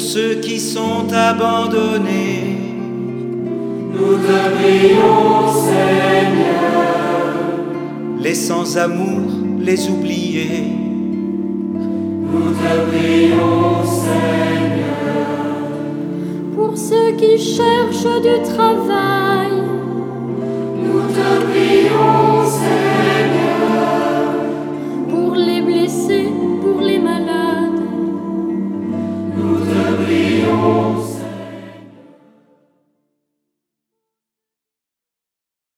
ceux qui sont abandonnés. Nous te prions, Seigneur. Les sans-amour, les oubliés. Nous te prions, Seigneur. Pour ceux qui cherchent du travail.